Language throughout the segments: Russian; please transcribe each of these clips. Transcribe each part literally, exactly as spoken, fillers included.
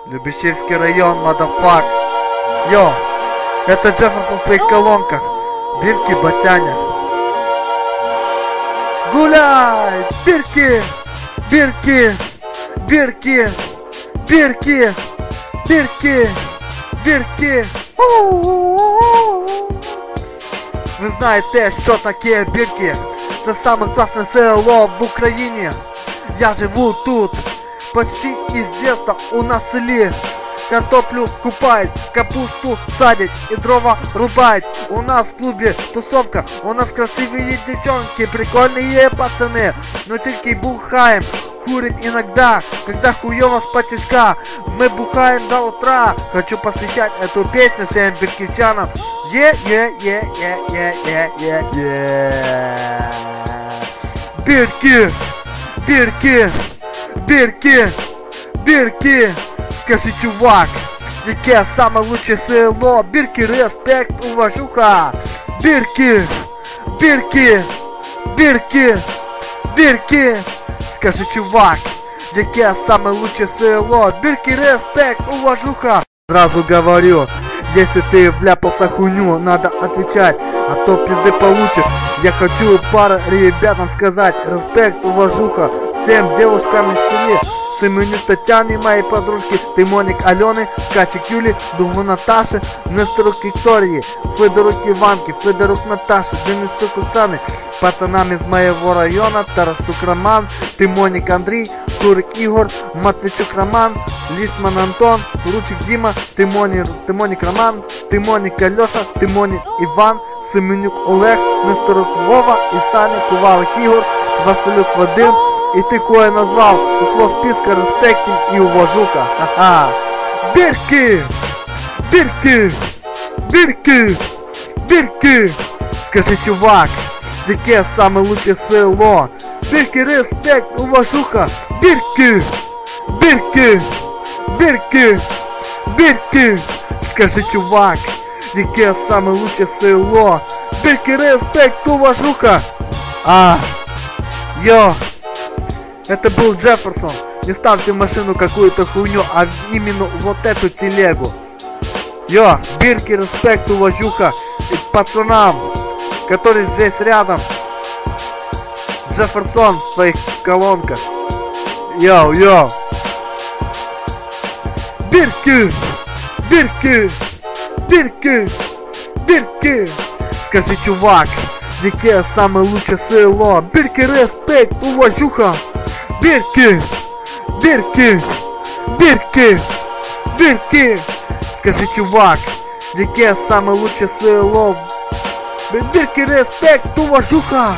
Любешевский район, мадафак. Йо, это Джефферсон в твоих колонках. Бирки, батяня. Гуляй! Бирки! Бирки! Бирки! Бирки! Бирки! Бирки! Ви знаєте, що таке бірки? Це саме класне село в Україні. Я живу тут почти із детства у нас в селі. Картоплю купають, капусту садять и дрова рубают. У нас в клубе тусовка, у нас красивые девчонки, прикольные пацаны. Но только бухаем, курим иногда, когда хуёво с потешка. Мы бухаем до утра. Хочу посвящать эту песню всем биркивчанам. Е-е-е-е-е-е-е. Бирки, бирки, бирки, бирки. Скажи, чувак, яке саме лучше село? Бірки, респект, уважуха. Бірки, бірки, бірки, бірки. Скажи, чувак, яке саме лучше село? Бірки, респект, уважуха. Сразу говорю, если ты вляпался в хуйню, надо отвечать, а то пизды получишь. Я хочу пару ребятам сказать, респект, уважуха всем девушкам из селе. Семенюк Татьяне, моей подружки, ты Моник Алены, Качик Юли, Дугу Наташи, Несторок Виктории, Федорук Иванки, Федорук Наташи, Денисук Оксаны, пацанам из моего района, Тарасук Роман, ты Моник Андрей, Турик Игорь, Матвейчук Роман, Листман Антон, Ручик Дима, ты Моник, ты Моник Роман, ты Моник Алеша, ты Моник Иван, Семенюк Олег, Несторок Вова, и Саня Кувалик Игорь, Василюк Вадим. И ты кое назвал число списка респектим и уважуха. Ха-ха. Бирки! Бирки! Бирки! Бирки! Скажи, чувак, яке саме лучше село? Бирки, респект, уважуха. Бирки! Бирки! Бирки! Бирки! Скажи, чувак, яке саме лучше село? Бирки, респект, уважуха. А, йо. Это был Джефферсон. Не ставьте в машину какую-то хуйню, а именно вот эту телегу. Йо, бирки, респект, уважуха и пацанам, которые здесь рядом. Джефферсон в своих колонках. Йоу, йоу. Бирки, бирки, бирки, бирки. Скажи, чувак, яке саме лучше село? Бирки, респект, уважуха. Бирки! Бирки! Бирки! Бирки! Скажи, чувак, яке саме лучше село? Бирки, респект, уважуха!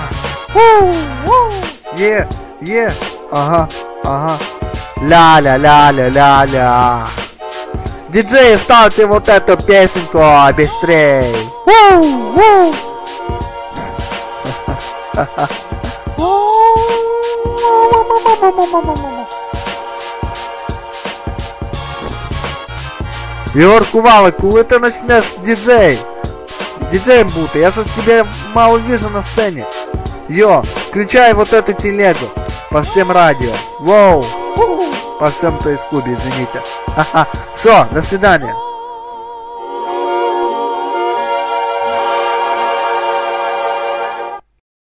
Е, е, ага, ага. Ля-ля-ля-ля-ля-ля. Диджей, ставьте вот эту песенку быстрей. Ігор Кувалик, коли ти почнеш діджей? Діджеем бути, я же тебе мало вижу на сцене. Йо, включай вот эту телегу по всем радио. Воу, по всем то из клубе, извините. Ха-ха. Все, до свидания.